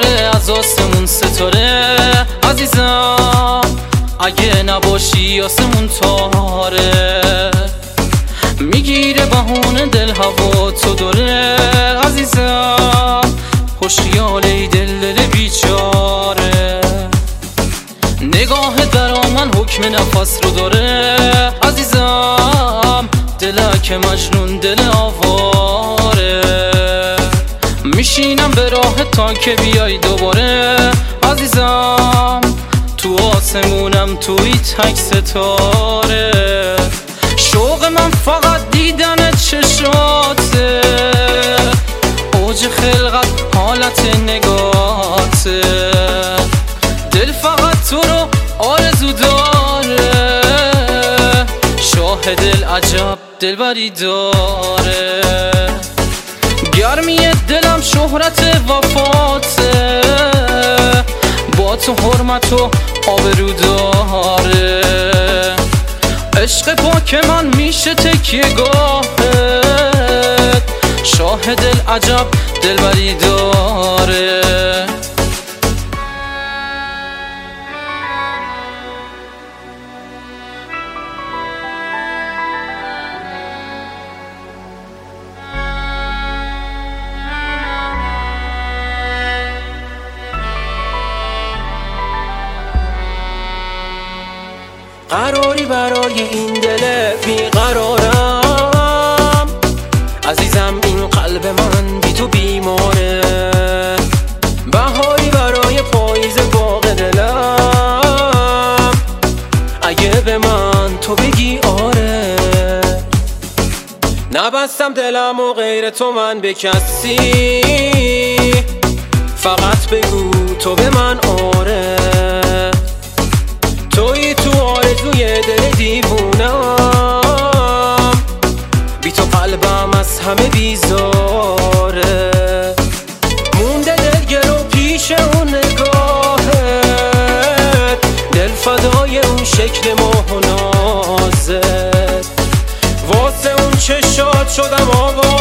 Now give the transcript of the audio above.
باره از آسمون ستاره عزیزم، اگه نباشی آسمون تاره. میگیره بهونه دل هوا تو داره عزیزم، خوشیاله دل بیچاره. نگاهت برا من حکم نفس رو داره عزیزم، دلک مجنون دل آواره. میشینم به راه تا که بیای دوباره عزیزم، تو آسمونم توی تک ستاره. شوق من فقط دیدن چشاته، اوج خلقت حالت نگاته. دل فقط تو رو آرزو داره، شاه دل عجب دلبری داره. گرمی دلم شهرت وفاته، با تو حرمت و آبرو داره. عشق پاک من میشه تکیه گاهت، شاه دل عجب دلبری داره. قراری برای این دل بیقرارم عزیزم، این قلب من بی تو بیماره. بهاری برای پاییز باغ دلم، اگه به من تو بگی آره. نبستم دلم و غیر تو من به کسی، فقط بگو تو به من آره. توی تو آرزوی دل دیوونم، بی تو قلبم از همه بیزاره. مونده دلگرو پیش اون نگاهت، دل فدای اون شکل ماه و نازت. واسه اون چشات شدم آوا